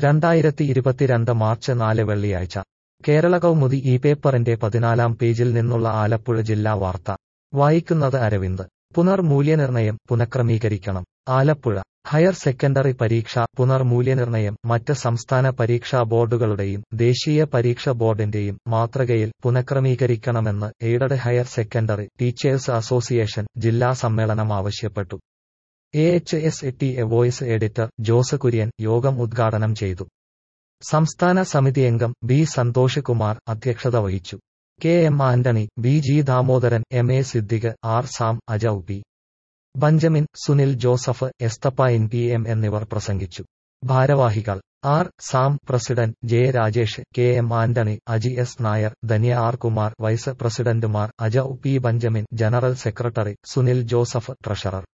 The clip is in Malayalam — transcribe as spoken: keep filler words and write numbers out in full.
രണ്ടായിരത്തി ഇരുപത്തിരണ്ട് മാർച്ച് നാല് വെള്ളിയാഴ്ച കേരള കൗമുദി ഈ പേപ്പറിന്റെ പതിനാലാം പേജിൽ നിന്നുള്ള ആലപ്പുഴ ജില്ലാ വാർത്ത വായിക്കുന്നത് അരവിന്ദ്. പുനർമൂല്യനിർണയം പുനഃക്രമീകരിക്കണം. ആലപ്പുഴ ഹയർ സെക്കൻഡറി പരീക്ഷ പുനർമൂല്യനിർണയം മറ്റ് സംസ്ഥാന പരീക്ഷാ ബോർഡുകളുടെയും ദേശീയ പരീക്ഷ ബോർഡിന്റെയും മാതൃകയിൽ പുനഃക്രമീകരിക്കണമെന്ന് aided higher secondary teachers association ജില്ലാ സമ്മേളനം ആവശ്യപ്പെട്ടു. A H S T A voice editor Jose Kurian യോഗം ഉദ്ഘാടനം ചെയ്തു. സംസ്ഥാന സമിതിയംഗം ബി സന്തോഷ് കുമാർ അധ്യക്ഷത വഹിച്ചു. K M Antony, B G Damodaran, M A Siddique, R Sam, Ajau P Benjamin, Sunil Joseph, Esthappayin P M എന്നിവർ പ്രസംഗിച്ചു. ഭാരവാഹികൾ: R Sam president, J Rajesh, K M Antony, Aji S Nair, Dhanya R Kumar vice പ്രസിഡന്റുമാർ, Ajau P Benjamin general secretary, Sunil Joseph treasurer.